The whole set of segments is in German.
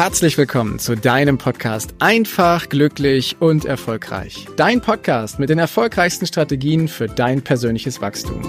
Herzlich willkommen zu deinem Podcast Einfach, glücklich und erfolgreich. Dein Podcast mit den erfolgreichsten Strategien für dein persönliches Wachstum.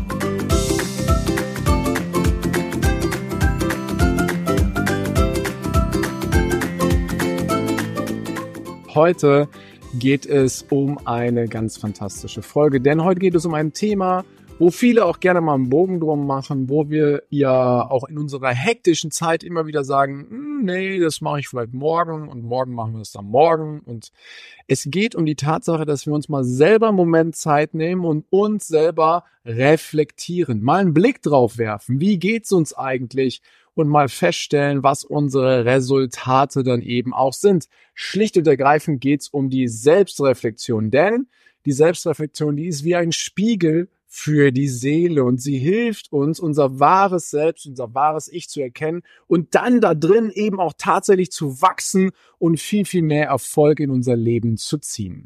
Heute geht es um eine ganz fantastische Folge, denn heute geht es um ein Thema, wo viele auch gerne mal einen Bogen drum machen, wo wir ja auch in unserer hektischen Zeit immer wieder sagen, nee, das mache ich vielleicht morgen und morgen machen wir es dann morgen. Und es geht um die Tatsache, dass wir uns mal selber einen Moment Zeit nehmen und uns selber reflektieren, mal einen Blick drauf werfen, wie geht's uns eigentlich und mal feststellen, was unsere Resultate dann eben auch sind. Schlicht und ergreifend geht's um die Selbstreflexion, denn die Selbstreflexion, die ist wie ein Spiegel für die Seele und sie hilft uns, unser wahres Selbst, unser wahres Ich zu erkennen und dann da drin eben auch tatsächlich zu wachsen und viel, viel mehr Erfolg in unser Leben zu ziehen.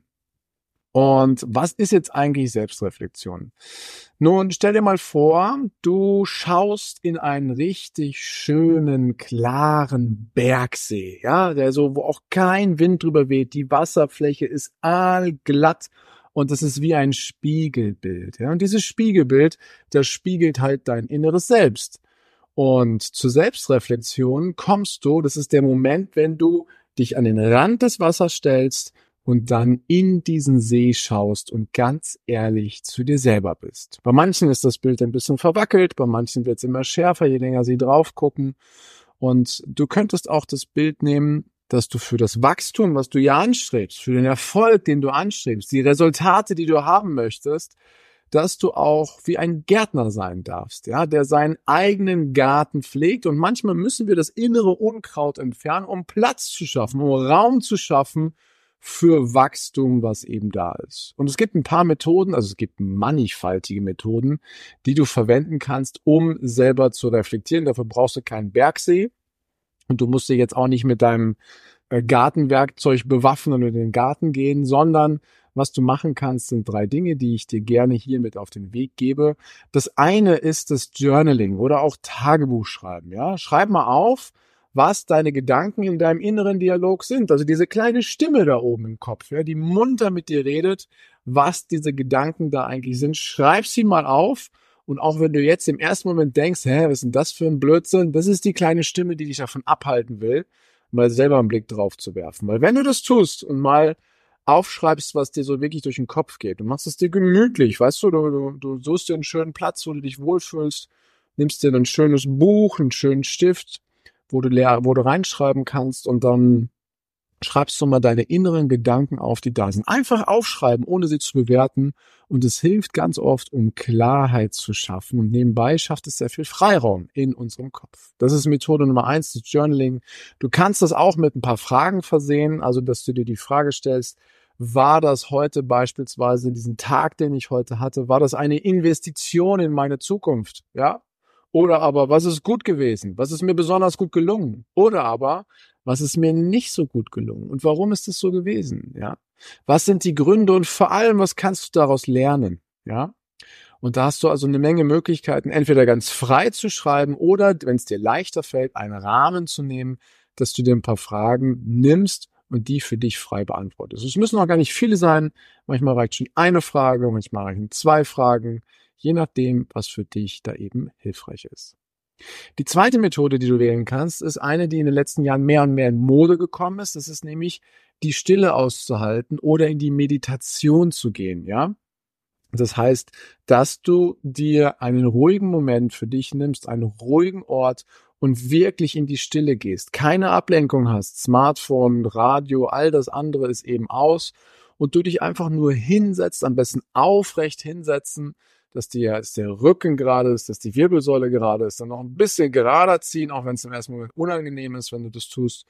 Und was ist jetzt eigentlich Selbstreflexion? Nun, stell dir mal vor, du schaust in einen richtig schönen, klaren Bergsee, ja, der so, wo auch kein Wind drüber weht, die Wasserfläche ist aalglatt. Und das ist wie ein Spiegelbild. Ja? Und dieses Spiegelbild, das spiegelt halt dein inneres Selbst. Und zur Selbstreflexion kommst du, das ist der Moment, wenn du dich an den Rand des Wassers stellst und dann in diesen See schaust und ganz ehrlich zu dir selber bist. Bei manchen ist das Bild ein bisschen verwackelt, bei manchen wird es immer schärfer, je länger sie drauf gucken. Und du könntest auch das Bild nehmen, dass du für das Wachstum, was du ja anstrebst, für den Erfolg, den du anstrebst, die Resultate, die du haben möchtest, dass du auch wie ein Gärtner sein darfst, ja, der seinen eigenen Garten pflegt. Und manchmal müssen wir das innere Unkraut entfernen, um Platz zu schaffen, um Raum zu schaffen für Wachstum, was eben da ist. Und es gibt ein paar Methoden, also es gibt mannigfaltige Methoden, die du verwenden kannst, um selber zu reflektieren. Dafür brauchst du keinen Bergsee. Und du musst dich jetzt auch nicht mit deinem Gartenwerkzeug bewaffnen und in den Garten gehen, sondern was du machen kannst, sind 3 Dinge, die ich dir gerne hier mit auf den Weg gebe. Das eine ist das Journaling oder auch Tagebuch schreiben. Ja? Schreib mal auf, was deine Gedanken in deinem inneren Dialog sind. Also diese kleine Stimme da oben im Kopf, ja, die munter mit dir redet, was diese Gedanken da eigentlich sind. Schreib sie mal auf. Und auch wenn du jetzt im ersten Moment denkst, was ist denn das für ein Blödsinn? Das ist die kleine Stimme, die dich davon abhalten will, mal selber einen Blick drauf zu werfen. Weil wenn du das tust und mal aufschreibst, was dir so wirklich durch den Kopf geht, du machst es dir gemütlich, weißt du, du suchst dir einen schönen Platz, wo du dich wohlfühlst, nimmst dir ein schönes Buch, einen schönen Stift, wo du reinschreiben kannst und dann schreibst du mal deine inneren Gedanken auf, die da sind. Einfach aufschreiben, ohne sie zu bewerten. Und es hilft ganz oft, um Klarheit zu schaffen. Und nebenbei schafft es sehr viel Freiraum in unserem Kopf. Das ist Methode Nummer 1, das Journaling. Du kannst das auch mit ein paar Fragen versehen. Also, dass du dir die Frage stellst, war das heute beispielsweise, diesen Tag, den ich heute hatte, war das eine Investition in meine Zukunft? Ja? Oder aber, was ist gut gewesen? Was ist mir besonders gut gelungen? Oder aber, was ist mir nicht so gut gelungen? Und warum ist es so gewesen? Ja? Was sind die Gründe? Und vor allem, was kannst du daraus lernen? Ja? Und da hast du also eine Menge Möglichkeiten, entweder ganz frei zu schreiben oder, wenn es dir leichter fällt, einen Rahmen zu nehmen, dass du dir ein paar Fragen nimmst und die für dich frei beantwortest. Es müssen auch gar nicht viele sein. Manchmal reicht schon eine Frage, manchmal reichen 2 Fragen, je nachdem, was für dich da eben hilfreich ist. Die zweite Methode, die du wählen kannst, ist eine, die in den letzten Jahren mehr und mehr in Mode gekommen ist. Das ist nämlich, die Stille auszuhalten oder in die Meditation zu gehen, ja? Das heißt, dass du dir einen ruhigen Moment für dich nimmst, einen ruhigen Ort und wirklich in die Stille gehst. Keine Ablenkung hast, Smartphone, Radio, all das andere ist eben aus und du dich einfach nur hinsetzt, am besten aufrecht hinsetzen, dass der Rücken gerade ist, dass die Wirbelsäule gerade ist, dann noch ein bisschen gerader ziehen, auch wenn es im ersten Moment unangenehm ist, wenn du das tust.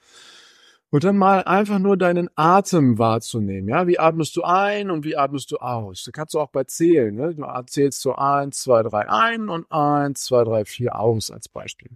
Und dann mal einfach nur deinen Atem wahrzunehmen. Ja, wie atmest du ein und wie atmest du aus? Da kannst du auch bei zählen. Ne? Du zählst so 1, 2, 3 ein und 1, 2, 3, 4 aus als Beispiel.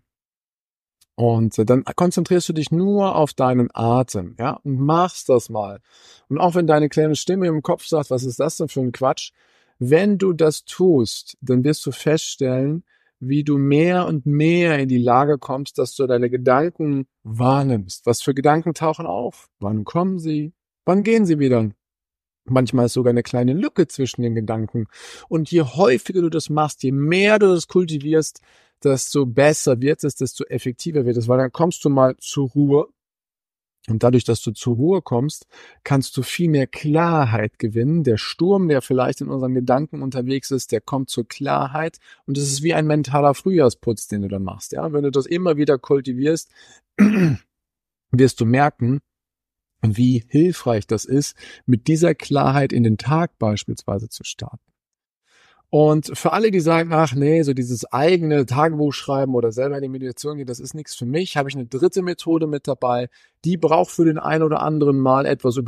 Und dann konzentrierst du dich nur auf deinen Atem, ja, und machst das mal. Und auch wenn deine kleine Stimme im Kopf sagt, was ist das denn für ein Quatsch? Wenn du das tust, dann wirst du feststellen, wie du mehr und mehr in die Lage kommst, dass du deine Gedanken wahrnimmst. Was für Gedanken tauchen auf? Wann kommen sie? Wann gehen sie wieder? Manchmal ist sogar eine kleine Lücke zwischen den Gedanken. Und je häufiger du das machst, je mehr du das kultivierst, desto besser wird es, desto effektiver wird es, weil dann kommst du mal zur Ruhe. Und dadurch, dass du zur Ruhe kommst, kannst du viel mehr Klarheit gewinnen. Der Sturm, der vielleicht in unseren Gedanken unterwegs ist, der kommt zur Klarheit. Und es ist wie ein mentaler Frühjahrsputz, den du dann machst. Ja, wenn du das immer wieder kultivierst, wirst du merken, wie hilfreich das ist, mit dieser Klarheit in den Tag beispielsweise zu starten. Und für alle, die sagen, ach nee, so dieses eigene Tagebuch schreiben oder selber in die Meditation gehen, das ist nichts für mich, habe ich eine dritte Methode mit dabei, die braucht für den einen oder anderen mal etwas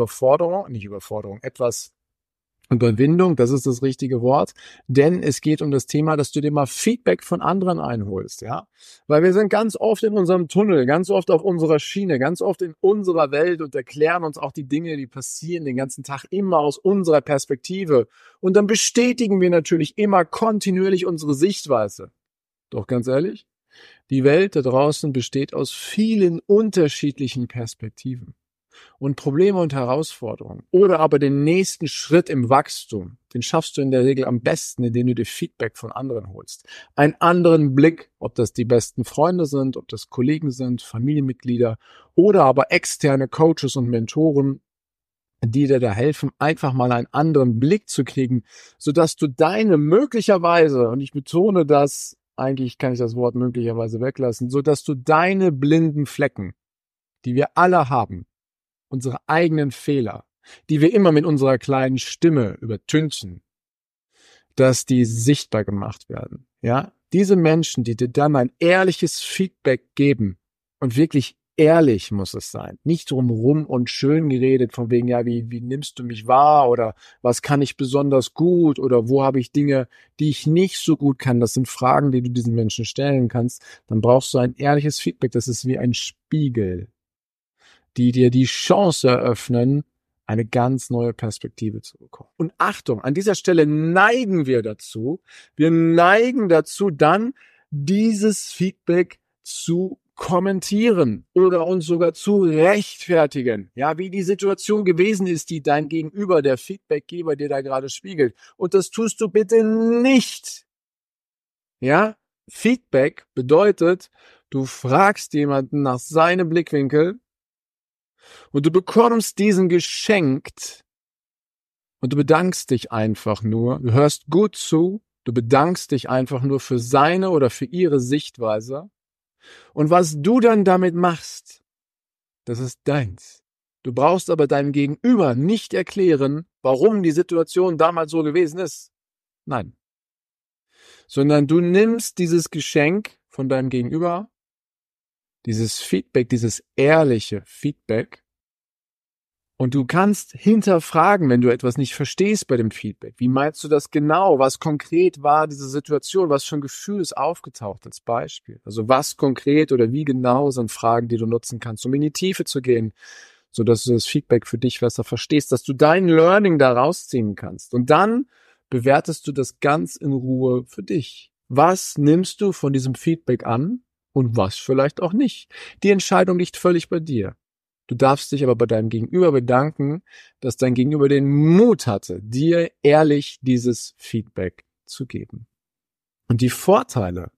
etwas Überwindung, das ist das richtige Wort, denn es geht um das Thema, dass du dir mal Feedback von anderen einholst, ja, weil wir sind ganz oft in unserem Tunnel, ganz oft auf unserer Schiene, ganz oft in unserer Welt und erklären uns auch die Dinge, die passieren den ganzen Tag immer aus unserer Perspektive und dann bestätigen wir natürlich immer kontinuierlich unsere Sichtweise. Doch ganz ehrlich, die Welt da draußen besteht aus vielen unterschiedlichen Perspektiven. Und Probleme und Herausforderungen oder aber den nächsten Schritt im Wachstum, den schaffst du in der Regel am besten, indem du dir Feedback von anderen holst. Einen anderen Blick, ob das die besten Freunde sind, ob das Kollegen sind, Familienmitglieder oder aber externe Coaches und Mentoren, die dir da helfen, einfach mal einen anderen Blick zu kriegen, sodass du deine möglicherweise, und ich betone das, eigentlich kann ich das Wort möglicherweise weglassen, sodass du deine blinden Flecken, die wir alle haben, unsere eigenen Fehler, die wir immer mit unserer kleinen Stimme übertünchen, dass die sichtbar gemacht werden. Ja, diese Menschen, die dir dann ein ehrliches Feedback geben und wirklich ehrlich muss es sein, nicht drumherum und schön geredet von wegen, ja, wie nimmst du mich wahr oder was kann ich besonders gut oder wo habe ich Dinge, die ich nicht so gut kann. Das sind Fragen, die du diesen Menschen stellen kannst. Dann brauchst du ein ehrliches Feedback. Das ist wie ein Spiegel, die dir die Chance eröffnen, eine ganz neue Perspektive zu bekommen. Und Achtung, an dieser Stelle neigen wir dazu, dann dieses Feedback zu kommentieren oder uns sogar zu rechtfertigen, ja, wie die Situation gewesen ist, die dein Gegenüber, der Feedbackgeber, dir da gerade spiegelt. Und das tust du bitte nicht. Ja, Feedback bedeutet, du fragst jemanden nach seinem Blickwinkel, und du bekommst diesen geschenkt und du bedankst dich einfach nur, du hörst gut zu, du bedankst dich einfach nur für seine oder für ihre Sichtweise. Und was du dann damit machst, das ist deins. Du brauchst aber deinem Gegenüber nicht erklären, warum die Situation damals so gewesen ist. Nein. Sondern du nimmst dieses Geschenk von deinem Gegenüber, dieses Feedback, dieses ehrliche Feedback, und du kannst hinterfragen, wenn du etwas nicht verstehst bei dem Feedback. Wie meinst du das genau? Was konkret war diese Situation? Was für ein Gefühl ist aufgetaucht als Beispiel? Also was konkret oder wie genau sind Fragen, die du nutzen kannst, um in die Tiefe zu gehen, sodass du das Feedback für dich besser verstehst, dass du dein Learning da rausziehen kannst. Und dann bewertest du das ganz in Ruhe für dich. Was nimmst du von diesem Feedback an und was vielleicht auch nicht? Die Entscheidung liegt völlig bei dir. Du darfst dich aber bei deinem Gegenüber bedanken, dass dein Gegenüber den Mut hatte, dir ehrlich dieses Feedback zu geben. Und die Vorteile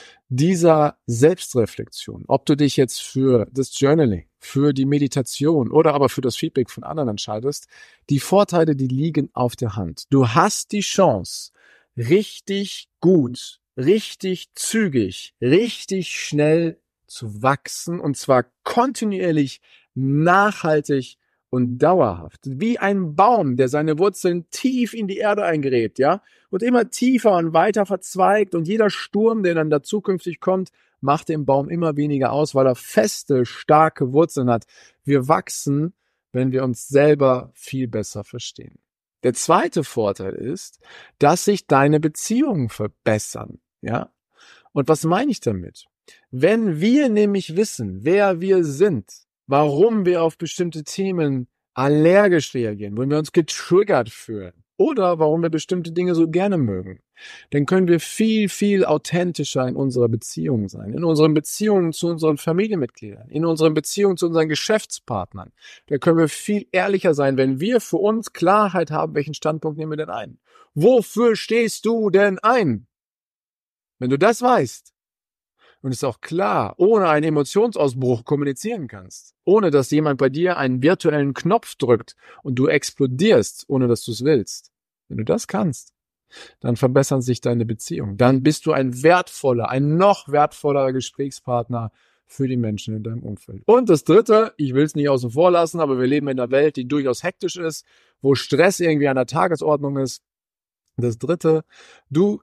dieser Selbstreflexion, ob du dich jetzt für das Journaling, für die Meditation oder aber für das Feedback von anderen entscheidest, die Vorteile, die liegen auf der Hand. Du hast die Chance, richtig gut, richtig zügig, richtig schnell zu wachsen und zwar kontinuierlich, nachhaltig und dauerhaft. Wie ein Baum, der seine Wurzeln tief in die Erde eingräbt, ja, und immer tiefer und weiter verzweigt und jeder Sturm, der dann da zukünftig kommt, macht dem Baum immer weniger aus, weil er feste, starke Wurzeln hat. Wir wachsen, wenn wir uns selber viel besser verstehen. Der zweite Vorteil ist, dass sich deine Beziehungen verbessern, ja. Und was meine ich damit? Wenn wir nämlich wissen, wer wir sind, warum wir auf bestimmte Themen allergisch reagieren, wenn wir uns getriggert fühlen, oder warum wir bestimmte Dinge so gerne mögen. Dann können wir viel, viel authentischer in unserer Beziehung sein, in unseren Beziehungen zu unseren Familienmitgliedern, in unseren Beziehungen zu unseren Geschäftspartnern. Da können wir viel ehrlicher sein, wenn wir für uns Klarheit haben, welchen Standpunkt nehmen wir denn ein. Wofür stehst du denn ein? Wenn du das weißt und es auch klar, ohne einen Emotionsausbruch kommunizieren kannst, ohne dass jemand bei dir einen virtuellen Knopf drückt und du explodierst, ohne dass du es willst. Wenn du das kannst, dann verbessern sich deine Beziehungen. Dann bist du ein noch wertvollerer Gesprächspartner für die Menschen in deinem Umfeld. Und das Dritte, ich will es nicht außen vor lassen, aber wir leben in einer Welt, die durchaus hektisch ist, wo Stress irgendwie an der Tagesordnung ist. Das Dritte, du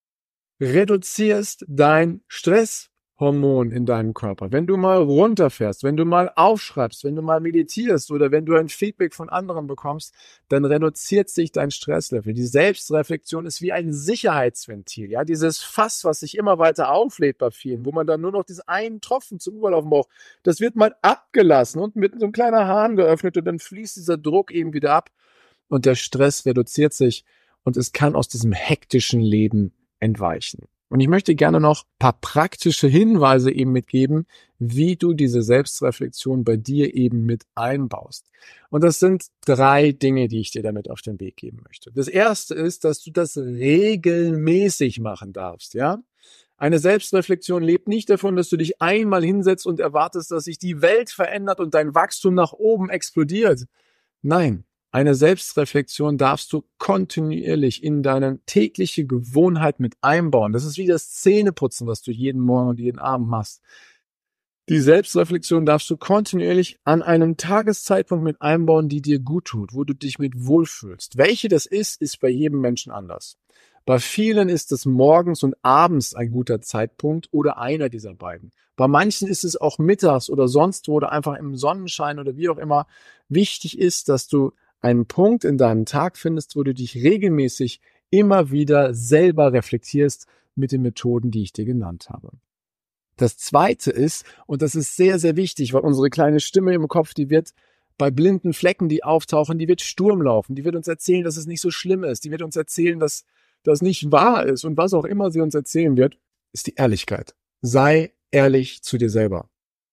reduzierst dein Stresshormon in deinem Körper. Wenn du mal runterfährst, wenn du mal aufschreibst, wenn du mal meditierst oder wenn du ein Feedback von anderen bekommst, dann reduziert sich dein Stresslevel. Die Selbstreflexion ist wie ein Sicherheitsventil, ja, dieses Fass, was sich immer weiter auflädt bei vielen, wo man dann nur noch diesen einen Tropfen zum Überlaufen braucht. Das wird mal abgelassen und mit so einem kleinen Hahn geöffnet und dann fließt dieser Druck eben wieder ab und der Stress reduziert sich und es kann aus diesem hektischen Leben entweichen. Und ich möchte gerne noch ein paar praktische Hinweise eben mitgeben, wie du diese Selbstreflexion bei dir eben mit einbaust. Und das sind 3 Dinge, die ich dir damit auf den Weg geben möchte. Das erste ist, dass du das regelmäßig machen darfst, ja? Eine Selbstreflexion lebt nicht davon, dass du dich einmal hinsetzt und erwartest, dass sich die Welt verändert und dein Wachstum nach oben explodiert. Nein. Eine Selbstreflexion darfst du kontinuierlich in deine tägliche Gewohnheit mit einbauen. Das ist wie das Zähneputzen, was du jeden Morgen und jeden Abend machst. Die Selbstreflexion darfst du kontinuierlich an einem Tageszeitpunkt mit einbauen, die dir gut tut, wo du dich mit wohlfühlst. Welche das ist bei jedem Menschen anders. Bei vielen ist es morgens und abends ein guter Zeitpunkt oder einer dieser beiden. Bei manchen ist es auch mittags oder sonst wo oder einfach im Sonnenschein oder wie auch immer. Wichtig ist, dass du einen Punkt in deinem Tag findest, wo du dich regelmäßig immer wieder selber reflektierst mit den Methoden, die ich dir genannt habe. Das Zweite ist, und das ist sehr, sehr wichtig, weil unsere kleine Stimme im Kopf, die wird bei blinden Flecken, die auftauchen, die wird Sturm laufen, die wird uns erzählen, dass es nicht so schlimm ist, die wird uns erzählen, dass das nicht wahr ist und was auch immer sie uns erzählen wird, ist die Ehrlichkeit. Sei ehrlich zu dir selber.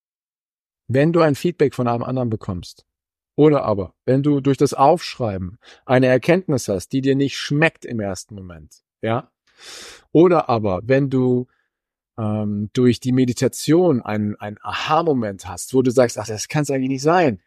Wenn du ein Feedback von einem anderen bekommst, oder aber, wenn du durch das Aufschreiben eine Erkenntnis hast, die dir nicht schmeckt im ersten Moment, ja, oder aber, wenn du durch die Meditation einen Aha-Moment hast, wo du sagst, ach, das kann es eigentlich nicht sein,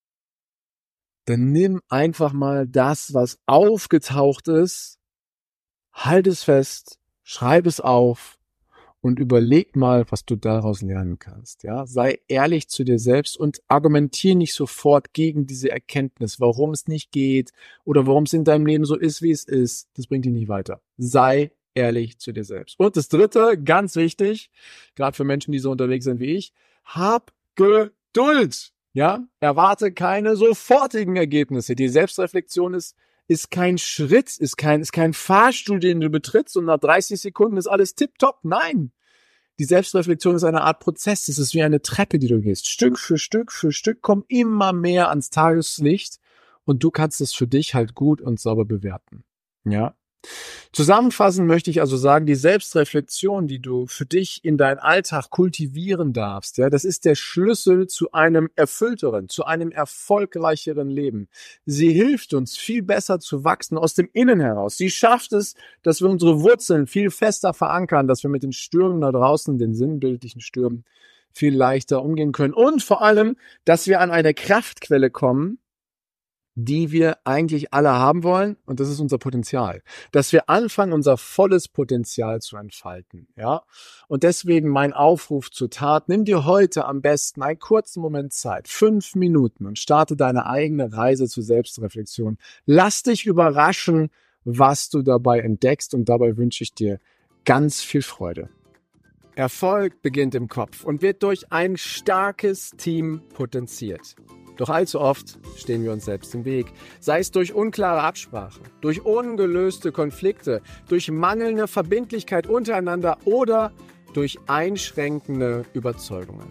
dann nimm einfach mal das, was aufgetaucht ist, halt es fest, schreib es auf und überleg mal, was du daraus lernen kannst. Ja, sei ehrlich zu dir selbst und argumentier nicht sofort gegen diese Erkenntnis, warum es nicht geht oder warum es in deinem Leben so ist, wie es ist. Das bringt dich nicht weiter. Sei ehrlich zu dir selbst. Und das Dritte, ganz wichtig, gerade für Menschen, die so unterwegs sind wie ich, hab Geduld. Ja, erwarte keine sofortigen Ergebnisse. Die Selbstreflexion ist kein Schritt, ist kein Fahrstuhl, den du betrittst und nach 30 Sekunden ist alles tipptopp. Nein, die Selbstreflexion ist eine Art Prozess. Es ist wie eine Treppe, die du gehst. Stück für Stück kommen immer mehr ans Tageslicht und du kannst es für dich halt gut und sauber bewerten. Ja. Zusammenfassend möchte ich also sagen, die Selbstreflexion, die du für dich in deinen Alltag kultivieren darfst, ja, das ist der Schlüssel zu einem erfüllteren, zu einem erfolgreicheren Leben. Sie hilft uns, viel besser zu wachsen aus dem Innen heraus. Sie schafft es, dass wir unsere Wurzeln viel fester verankern, dass wir mit den Stürmen da draußen, den sinnbildlichen Stürmen, viel leichter umgehen können. Und vor allem, dass wir an eine Kraftquelle kommen, die wir eigentlich alle haben wollen, und das ist unser Potenzial. Dass wir anfangen, unser volles Potenzial zu entfalten, ja. Und deswegen mein Aufruf zur Tat: Nimm dir heute am besten einen kurzen Moment Zeit, 5 Minuten, und starte deine eigene Reise zur Selbstreflexion. Lass dich überraschen, was du dabei entdeckst, und dabei wünsche ich dir ganz viel Freude. Erfolg beginnt im Kopf und wird durch ein starkes Team potenziert. Doch allzu oft stehen wir uns selbst im Weg, sei es durch unklare Absprache, durch ungelöste Konflikte, durch mangelnde Verbindlichkeit untereinander oder durch einschränkende Überzeugungen.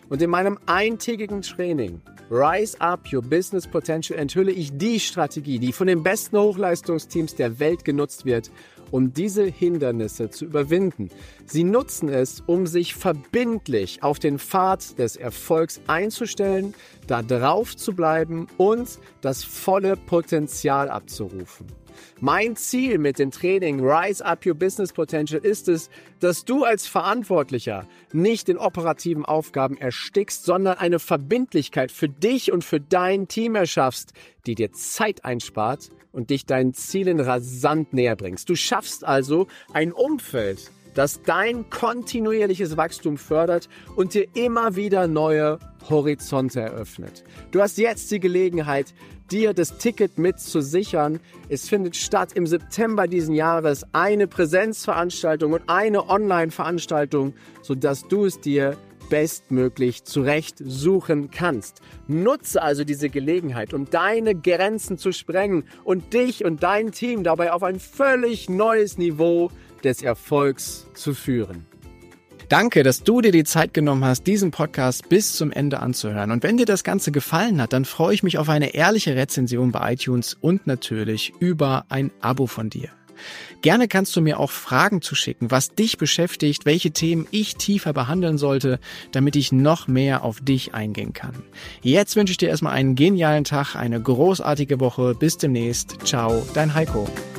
Und in meinem eintägigen Training Rise Up Your Business Potential enthülle ich die Strategie, die von den besten Hochleistungsteams der Welt genutzt wird, um diese Hindernisse zu überwinden. Sie nutzen es, um sich verbindlich auf den Pfad des Erfolgs einzustellen, da drauf zu bleiben und das volle Potenzial abzurufen. Mein Ziel mit dem Training Rise Up Your Business Potential ist es, dass du als Verantwortlicher nicht in operativen Aufgaben erstickst, sondern eine Verbindlichkeit für dich und für dein Team erschaffst, die dir Zeit einspart und dich deinen Zielen rasant näher bringst. Du schaffst also ein Umfeld, das dein kontinuierliches Wachstum fördert und dir immer wieder neue Horizonte eröffnet. Du hast jetzt die Gelegenheit, dir das Ticket mit zu sichern. Es findet statt im September diesen Jahres eine Präsenzveranstaltung und eine Online-Veranstaltung, sodass du es dir bestmöglich zurecht suchen kannst. Nutze also diese Gelegenheit, um deine Grenzen zu sprengen und dich und dein Team dabei auf ein völlig neues Niveau des Erfolgs zu führen. Danke, dass du dir die Zeit genommen hast, diesen Podcast bis zum Ende anzuhören. Und wenn dir das Ganze gefallen hat, dann freue ich mich auf eine ehrliche Rezension bei iTunes und natürlich über ein Abo von dir. Gerne kannst du mir auch Fragen zuschicken, was dich beschäftigt, welche Themen ich tiefer behandeln sollte, damit ich noch mehr auf dich eingehen kann. Jetzt wünsche ich dir erstmal einen genialen Tag, eine großartige Woche. Bis demnächst. Ciao, dein Heiko.